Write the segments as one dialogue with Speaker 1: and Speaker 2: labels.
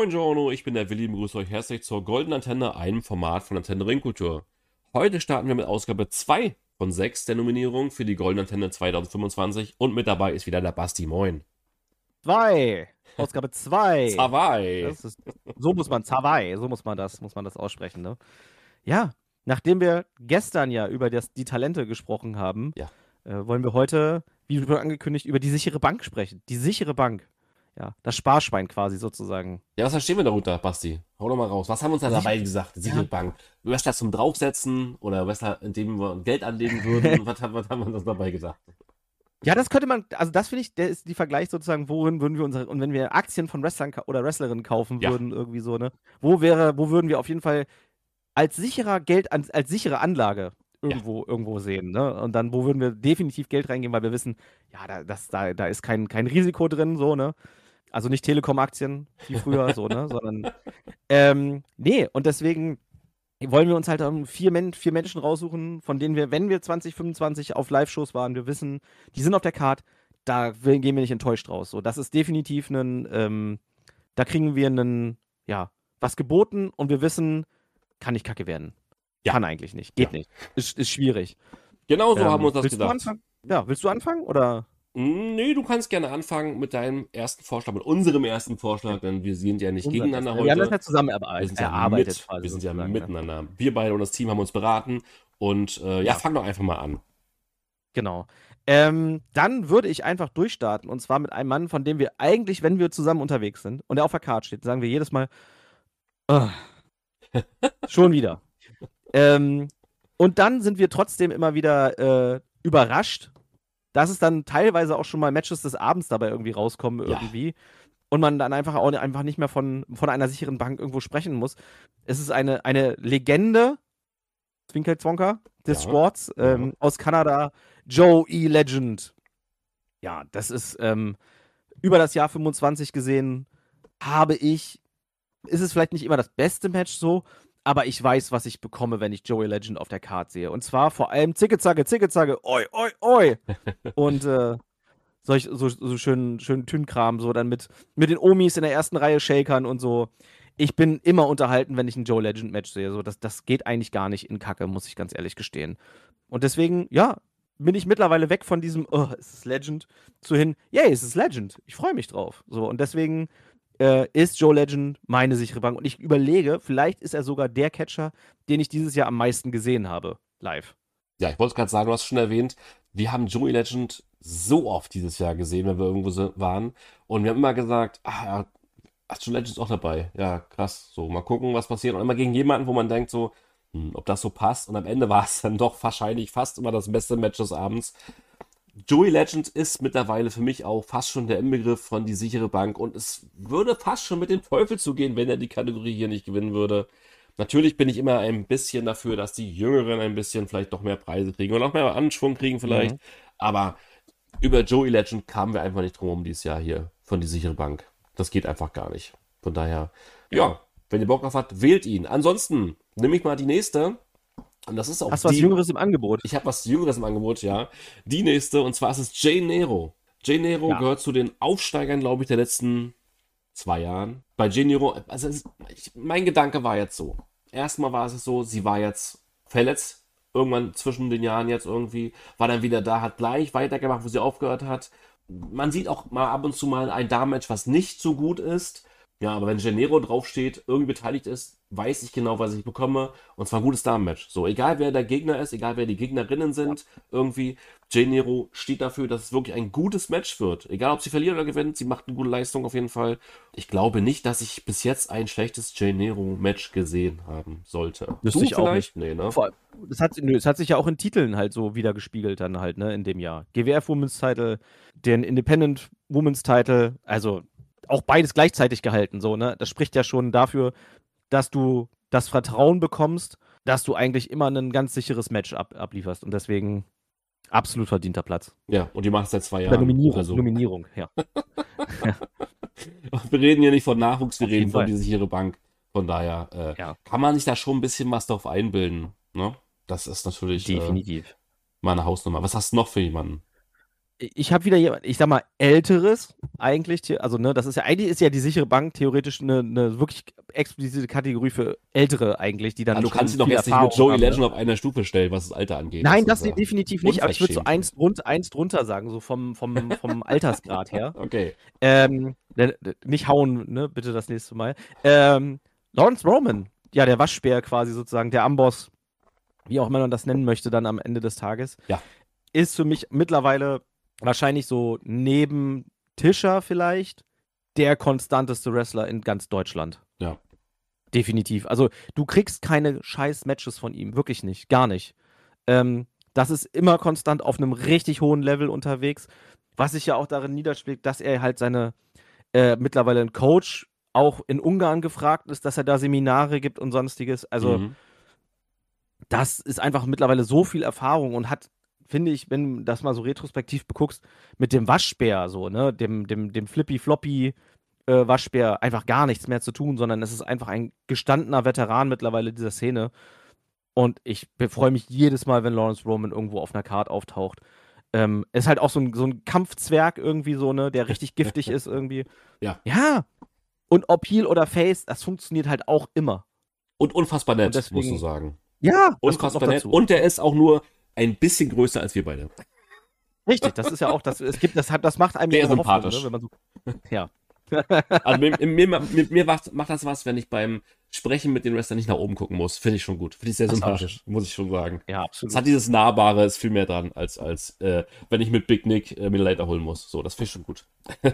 Speaker 1: Moin Giorno, ich bin der Willi, begrüße euch herzlich zur Goldenen Antenne, einem Format von Antenne Ringkultur. Heute starten wir mit Ausgabe 2 von 6 der Nominierung für die Goldene Antenne 2025 und mit dabei ist wieder der Basti. Moin.
Speaker 2: Ausgabe 2.
Speaker 1: Zawai.
Speaker 2: So muss man das aussprechen, ne? Ja, nachdem wir gestern ja über die Talente gesprochen haben,
Speaker 1: Ja.
Speaker 2: wollen wir heute, wie schon angekündigt, über die sichere Bank sprechen. Die sichere Bank. Ja, das Sparschwein quasi sozusagen.
Speaker 1: Ja, was verstehen wir darunter, Basti? Hau doch mal raus. Was haben wir uns da dabei gesagt? Sichere Bank. Wrestler zum Draufsetzen oder Wrestler, in dem wir Geld anlegen würden? was haben wir uns dabei gedacht?
Speaker 2: Ja, das könnte man, also das finde ich, der ist die Vergleich sozusagen, worin würden wir und wenn wir Aktien von Wrestlern oder Wrestlerinnen kaufen würden, irgendwie so, ne? Wo würden wir auf jeden Fall als sichere Anlage irgendwo sehen, ne? Und dann, wo würden wir definitiv Geld reingeben, weil wir wissen, ja, da ist kein Risiko drin, so, ne? Also nicht Telekom-Aktien wie früher, so, ne? Sondern, nee, und deswegen wollen wir uns halt vier Menschen raussuchen, von denen wir, wenn wir 2025 auf Live-Shows waren, wir wissen, die sind auf der Card, gehen wir nicht enttäuscht raus. So, das ist definitiv da kriegen wir was geboten und wir wissen, kann nicht kacke werden.
Speaker 1: Ja.
Speaker 2: Kann eigentlich nicht. Geht nicht. Ist schwierig.
Speaker 1: Genau so haben wir uns das
Speaker 2: willst
Speaker 1: gedacht.
Speaker 2: Du anfangen? Ja, willst du anfangen oder?
Speaker 1: Nee, du kannst gerne anfangen mit deinem ersten Vorschlag, mit unserem ersten Vorschlag, denn wir sind ja nicht gegeneinander heute.
Speaker 2: Wir haben das ja zusammen erarbeitet.
Speaker 1: Wir sind ja miteinander. Wir beide und das Team haben uns beraten und fang doch einfach mal an.
Speaker 2: Genau. Dann würde ich einfach durchstarten und zwar mit einem Mann, von dem wir eigentlich, wenn wir zusammen unterwegs sind und der auf der Karte steht, sagen wir jedes Mal, schon wieder. Und dann sind wir trotzdem immer wieder überrascht, dass es dann teilweise auch schon mal Matches des Abends dabei irgendwie rauskommen irgendwie. Und man dann einfach nicht mehr von einer sicheren Bank irgendwo sprechen muss. Es ist eine Legende, Zwinker-Zwonker, des Sports, aus Kanada, Joe E. Legend. Ja, das ist über das Jahr 25 gesehen, ist es vielleicht nicht immer das beste Match so, aber ich weiß, was ich bekomme, wenn ich Joey Legend auf der Card sehe. Und zwar vor allem Zicke-Zacke, oi, oi, oi. Und so schön Tünkram, so dann mit den Omis in der ersten Reihe Shakern und so. Ich bin immer unterhalten, wenn ich ein Joey Legend Match sehe. So, das geht eigentlich gar nicht in Kacke, muss ich ganz ehrlich gestehen. Und deswegen, ja, bin ich mittlerweile weg von diesem, es ist Legend, zu hin, yay, es ist Legend. Ich freue mich drauf. So, und deswegen ist Joe Legend meine sichere Bank. Und ich überlege, vielleicht ist er sogar der Catcher, den ich dieses Jahr am meisten gesehen habe, live.
Speaker 1: Ja, ich wollte gerade sagen, du hast schon erwähnt, wir haben Joey Legend so oft dieses Jahr gesehen, wenn wir irgendwo waren. Und wir haben immer gesagt, Joe Legend ist auch dabei. Ja, krass. So, mal gucken, was passiert. Und immer gegen jemanden, wo man denkt so, ob das so passt. Und am Ende war es dann doch wahrscheinlich fast immer das beste Match des Abends. Joey Legend ist mittlerweile für mich auch fast schon der Inbegriff von die sichere Bank und es würde fast schon mit dem Teufel zugehen, wenn er die Kategorie hier nicht gewinnen würde. Natürlich bin ich immer ein bisschen dafür, dass die Jüngeren ein bisschen vielleicht noch mehr Preise kriegen oder noch mehr Anschwung kriegen vielleicht. Aber über Joey Legend kamen wir einfach nicht drum herum dieses Jahr hier von die sichere Bank. Das geht einfach gar nicht. Von daher, wenn ihr Bock drauf habt, wählt ihn. Ansonsten nehme ich mal die nächste. Und das ist auch
Speaker 2: Hast du was Jüngeres im Angebot?
Speaker 1: Ich habe was Jüngeres im Angebot, ja. Die nächste, und zwar ist es Jay Nero. Jay Nero gehört zu den Aufsteigern, glaube ich, der letzten 2 Jahren. Bei Jay Nero, also mein Gedanke war jetzt so. Erstmal war es so, sie war jetzt verletzt, irgendwann zwischen den Jahren jetzt irgendwie, war dann wieder da, hat gleich weitergemacht, wo sie aufgehört hat. Man sieht auch mal ab und zu mal ein Damen-Match, was nicht so gut ist. Ja, aber wenn Jay Nero draufsteht, irgendwie beteiligt ist, weiß ich genau, was ich bekomme. Und zwar ein gutes Damen-Match. So, egal wer der Gegner ist, egal wer die Gegnerinnen sind, irgendwie, Jay Nero steht dafür, dass es wirklich ein gutes Match wird. Egal, ob sie verliert oder gewinnt, sie macht eine gute Leistung auf jeden Fall. Ich glaube nicht, dass ich bis jetzt ein schlechtes Jay Nero-Match gesehen haben sollte.
Speaker 2: Wüsste ich auch nicht.
Speaker 1: Nee, ne?
Speaker 2: Es hat sich ja auch in Titeln halt so wieder gespiegelt dann halt, ne, in dem Jahr. GWF Women's Title, den Independent Women's Title, also auch beides gleichzeitig gehalten, so, ne? Das spricht ja schon dafür, dass du das Vertrauen bekommst, dass du eigentlich immer ein ganz sicheres Match ablieferst. Und deswegen absolut verdienter Platz.
Speaker 1: Ja, und die macht es seit 2 Jahren.
Speaker 2: Nominierung, ja.
Speaker 1: Wir reden hier nicht von Nachwuchs, wir reden von die sichere Bank. Von daher kann man sich da schon ein bisschen was drauf einbilden. Ne? Das ist natürlich
Speaker 2: definitiv
Speaker 1: mal eine Hausnummer. Was hast du noch für jemanden?
Speaker 2: ich habe wieder jemand, ich sag mal, älteres eigentlich, also ne, das ist ja eigentlich ist ja die sichere Bank theoretisch eine wirklich explizite Kategorie für Ältere eigentlich, die
Speaker 1: Ah,
Speaker 2: dann
Speaker 1: du kannst
Speaker 2: schon
Speaker 1: ihn doch
Speaker 2: viel
Speaker 1: jetzt nicht mit
Speaker 2: Erfahrung
Speaker 1: Joey
Speaker 2: haben, ne?
Speaker 1: Legend auf einer Stufe stellen, was das Alter angeht.
Speaker 2: Nein,
Speaker 1: Das
Speaker 2: das
Speaker 1: ist ja
Speaker 2: definitiv nicht, aber ich würde so
Speaker 1: unverschämt.
Speaker 2: eins drunter sagen, so vom Altersgrad her.
Speaker 1: Okay.
Speaker 2: Nicht hauen, ne, bitte das nächste Mal. Lawrence Roman, ja, der Waschbär quasi sozusagen, der Amboss, wie auch immer man das nennen möchte, dann am Ende des Tages,
Speaker 1: Ja.
Speaker 2: ist für mich mittlerweile wahrscheinlich so neben Tischer vielleicht der konstanteste Wrestler in ganz Deutschland.
Speaker 1: Ja.
Speaker 2: Definitiv. Also, du kriegst keine scheiß Matches von ihm. Wirklich nicht. Gar nicht. Das ist immer konstant auf einem richtig hohen Level unterwegs. Was sich ja auch darin niederschlägt, dass er halt mittlerweile ein Coach auch in Ungarn gefragt ist, dass er da Seminare gibt und sonstiges. Also,
Speaker 1: Mhm.
Speaker 2: das ist einfach mittlerweile so viel Erfahrung und hat, finde ich, wenn du das mal so retrospektiv beguckst, mit dem Waschbär so, ne, dem Flippy-Floppy Waschbär einfach gar nichts mehr zu tun, sondern es ist einfach ein gestandener Veteran mittlerweile dieser Szene. Und ich freue mich jedes Mal, wenn Lawrence Roman irgendwo auf einer Card auftaucht. Ist halt auch so ein Kampfzwerg irgendwie so, ne, der richtig giftig ist irgendwie.
Speaker 1: Ja.
Speaker 2: Ja. Und ob Heel oder Face, das funktioniert halt auch immer.
Speaker 1: Und unfassbar nett,
Speaker 2: Und deswegen,
Speaker 1: musst du sagen.
Speaker 2: ja, das kommt noch
Speaker 1: Unfassbar nett.
Speaker 2: dazu.
Speaker 1: Und der ist auch nur ein bisschen größer als wir beide.
Speaker 2: Richtig, das ist ja auch, das macht einem
Speaker 1: Sehr
Speaker 2: ja immer Hoffnung,
Speaker 1: sympathisch.
Speaker 2: ne, wenn man so, ja.
Speaker 1: Also mir macht das was, wenn ich beim Sprechen mit den Wrestlern nicht nach oben gucken muss. Finde ich schon gut. Finde ich sehr
Speaker 2: Das ist auch
Speaker 1: sympathisch, muss ich schon sagen.
Speaker 2: Ja,
Speaker 1: Es
Speaker 2: absolut.
Speaker 1: hat dieses Nahbare, ist viel mehr dran, als wenn ich mit Big Nick mir Leiter holen muss. So, das finde ich schon gut.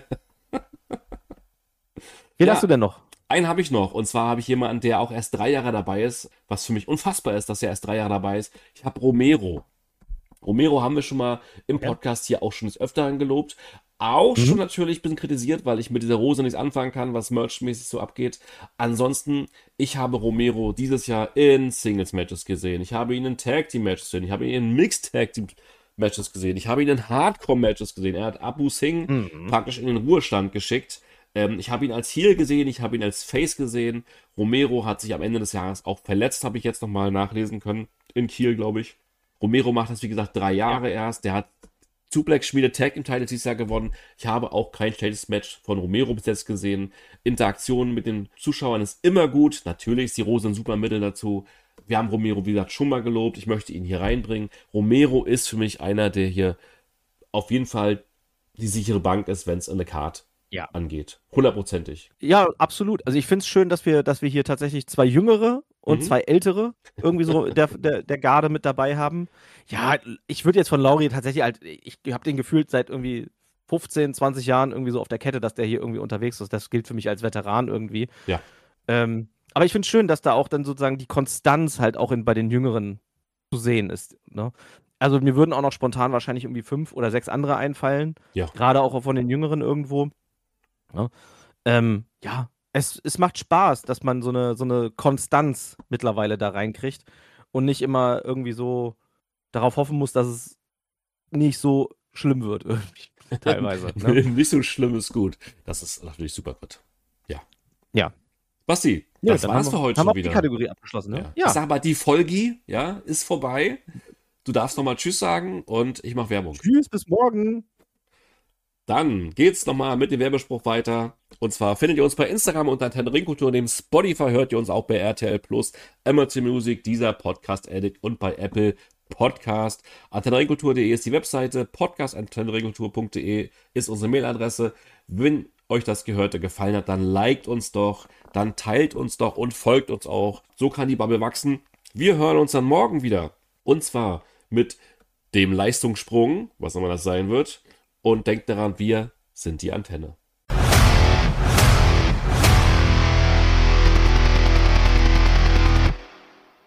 Speaker 2: Wen
Speaker 1: Ja.
Speaker 2: hast du denn noch?
Speaker 1: Einen habe ich noch, und zwar habe ich jemanden, der auch erst 3 Jahre dabei ist, was für mich unfassbar ist, dass er erst 3 Jahre dabei ist. Ich habe Romero. Romero haben wir schon mal im
Speaker 2: Ja.
Speaker 1: Podcast hier auch schon des Öfteren gelobt. Auch schon natürlich ein bisschen kritisiert, weil ich mit dieser Rose nichts anfangen kann, was merchmäßig so abgeht. Ansonsten, ich habe Romero dieses Jahr in Singles-Matches gesehen. Ich habe ihn in Tag-Team-Matches gesehen. Ich habe ihn in Mixed-Tag-Team-Matches gesehen. Ich habe ihn in Hardcore-Matches gesehen. Er hat Abu Singh praktisch in den Ruhestand geschickt. Ich habe ihn als Heel gesehen, ich habe ihn als Face gesehen. Romero hat sich am Ende des Jahres auch verletzt, habe ich jetzt nochmal nachlesen können. In Kiel, glaube ich. Romero macht das, wie gesagt, 3 Jahre erst. Der hat Suplex-Schmiede Tag im Title dieses Jahr gewonnen. Ich habe auch kein schlechtes Match von Romero bis jetzt gesehen. Interaktion mit den Zuschauern ist immer gut. Natürlich ist die Rose ein super Mittel dazu. Wir haben Romero, wie gesagt, schon mal gelobt. Ich möchte ihn hier reinbringen. Romero ist für mich einer, der hier auf jeden Fall die sichere Bank ist, wenn es eine Card
Speaker 2: Ja.
Speaker 1: angeht. 100%ig.
Speaker 2: Ja, absolut. Also ich finde es schön, dass wir hier tatsächlich 2 Jüngere und 2 Ältere irgendwie so der Garde mit dabei haben. Ja, ich würde jetzt von Lauri tatsächlich halt, ich habe den gefühlt seit irgendwie 15, 20 Jahren irgendwie so auf der Kette, dass der hier irgendwie unterwegs ist. Das gilt für mich als Veteran irgendwie.
Speaker 1: Ja.
Speaker 2: Aber ich finde es schön, dass da auch dann sozusagen die Konstanz halt auch bei den Jüngeren zu sehen ist. Ne? Also mir würden auch noch spontan wahrscheinlich irgendwie 5 oder 6 andere einfallen.
Speaker 1: Ja.
Speaker 2: Gerade auch von den Jüngeren irgendwo. Ja, es macht Spaß, dass man so eine Konstanz mittlerweile da reinkriegt und nicht immer irgendwie so darauf hoffen muss, dass es nicht so schlimm wird, irgendwie, teilweise. Ne?
Speaker 1: Nicht so schlimm ist gut. Das ist natürlich super gut. Ja.
Speaker 2: Ja.
Speaker 1: Basti,
Speaker 2: Ja,
Speaker 1: das
Speaker 2: dann
Speaker 1: war's
Speaker 2: haben wir,
Speaker 1: für heute
Speaker 2: haben wir
Speaker 1: schon
Speaker 2: auch die
Speaker 1: wieder.
Speaker 2: Kategorie abgeschlossen, ne?
Speaker 1: Ich sag mal, die Folge, ja, ist vorbei. Du darfst nochmal Tschüss sagen und ich mache Werbung.
Speaker 2: Tschüss, bis morgen.
Speaker 1: Dann geht's nochmal mit dem Werbespruch weiter. Und zwar findet ihr uns bei Instagram unter Antenne Ringkultur. Neben Spotify hört ihr uns auch bei RTL Plus, Amazon Music, dieser Podcast Addict und bei Apple Podcast. AntenneRingkultur.de ist die Webseite. Podcast@antenneringkultur.de ist unsere Mailadresse. Wenn euch das Gehörte gefallen hat, dann liked uns doch, dann teilt uns doch und folgt uns auch. So kann die Bubble wachsen. Wir hören uns dann morgen wieder. Und zwar mit dem Leistungssprung, was immer das sein wird. Und denkt daran, wir sind die Antenne.